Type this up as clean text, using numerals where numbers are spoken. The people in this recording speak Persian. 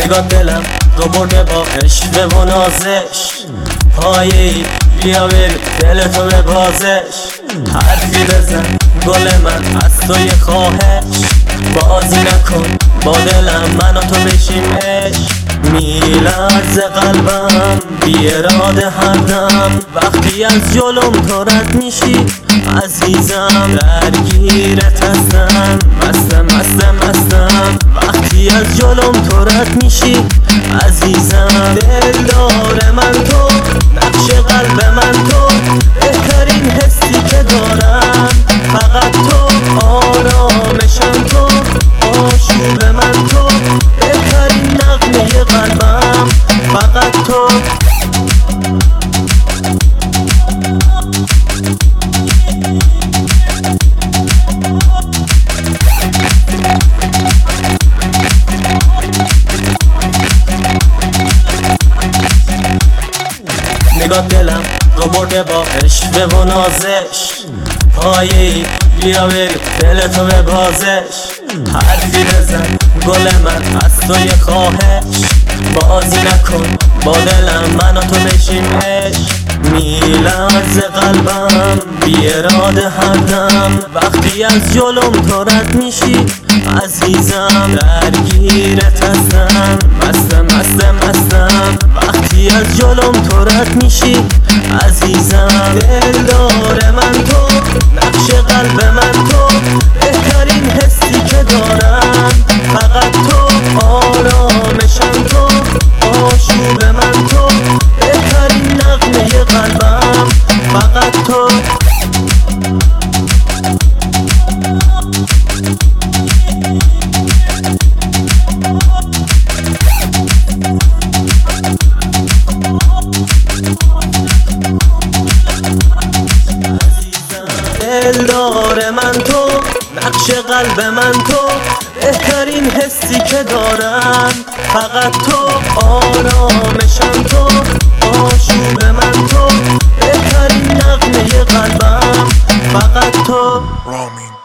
نگاه دلم رو برده با عشق و نازش، پایی بیا بر دل تو به بازش. حرفی بزن گل من از تو یه خواهش، بازی نکن با دلم من و تو بشیم عشق. میلرزه قلبم بی اراده هر دم، وقتی از جلوم تو رد میشی عزیزم درگیرت هستم. مستم وقتی از جلوم تو رد میشی عزیزم. دلدار من تو، نقش قلب من تو، بهترین حسی که دارم فقط تو. آرامشم تو، آشوب من تو، بهترین نغمه قلبم فقط تو. نگاه دلم رو برده با عشق و نازش، پایی بیا بر دل تو به بازش. حرفی بزن گل من از تو یه خواهش، بازی نکن با دلم من و تو بشیم عشق. میلرزه قلبم بی اراده هر دم، وقتی از جلوم تو رد میشی عزیزم درگیرت هستم. مستم وقتی از جلوم تو رد میشی عزیزم. دلدار من تو، نقش قلب من تو، بهترین حسی که دارم فقط تو. آرامشم تو، آشوب من تو، بهترین نغمه قلبم فقط تو. دلدار من تو، نقش قلب من تو، بهترین حسی که دارم فقط تو. آرامشم تو، آشوب من تو، بهترین نغمه قلبم فقط تو.